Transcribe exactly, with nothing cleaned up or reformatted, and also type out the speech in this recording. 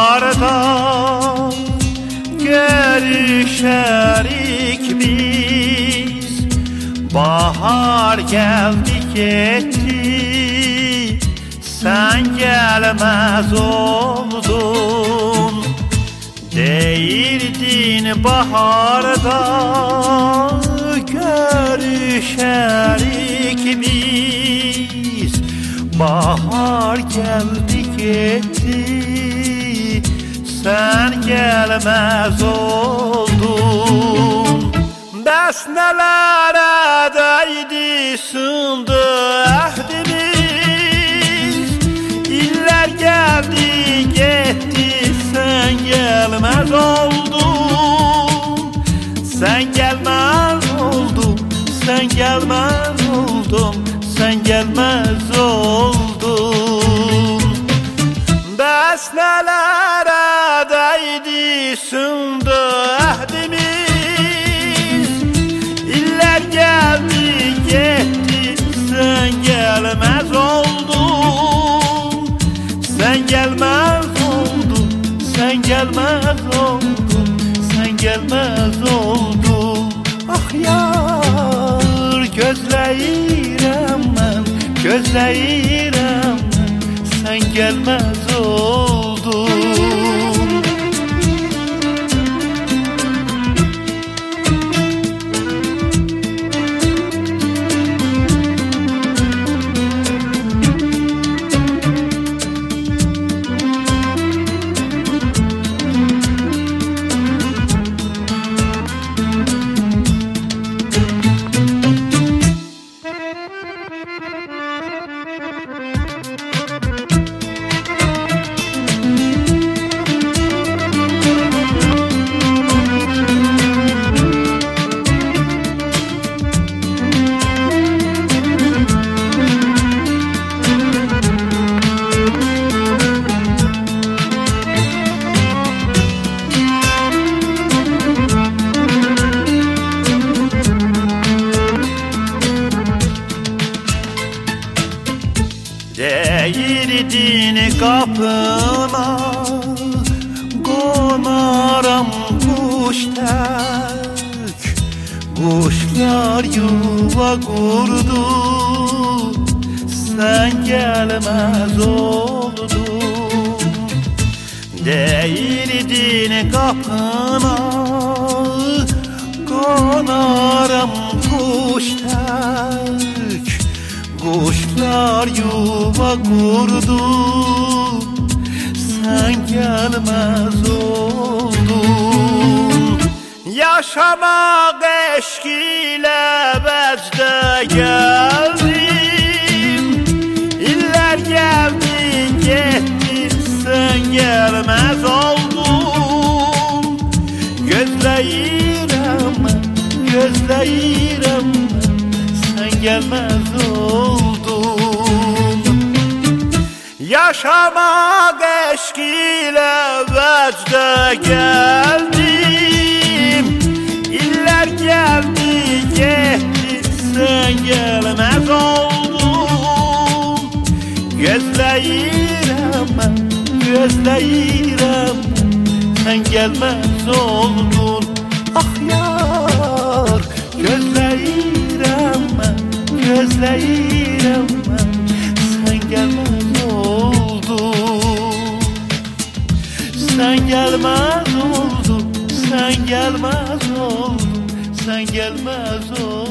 baharda görüşerik biz. Bahar geldi gitti, sen gelmez oldun. Değildin baharda görüşerik biz. Bahar geldi gitti, sen gelmez oldun. Bəs nələrə dəydi sındı əhdimiz. İllər gəldi getdi, sen gelmez oldun. Sen gelmez oldun, sen gelmez oldun, sen gelmez oldun. Bəs nələrə dəydi sındı əhdimiz. İllər gəldi getdi, sen gelmez oldun. Sen gelmez oldun, sen gelmez oldun, sen gelmez oldun. Ah yar, gözləyirəm mən, gözləyirəm mən, sen gelmez oldun. Değirdin kapına, qonaram kuş tək. Kuşlar yuva kurdu, sen gelmez oldun. Değirdin kapına, qonaram kuş tək. Kuşlar yuva kurdu, sen gelmez oldun. Yaşamak eşk ile vecde geldim. İller geldi gitti, sen gelmez oldun. Gözləyirəm mən, gözləyirəm mən, sen gelmez oldun. Yaşamak eşk ile vecde geldim. İller geldi gitti, sen gelmez oldun. Gözləyirəm mən, gözləyirəm mən, sen gelmez oldun. Ah yar, gözləyirəm mən, gözləyirəm mən, sen gelmez oldun. Sen gelmez oldun, sen gelmez oldun, sen gelmez oldun.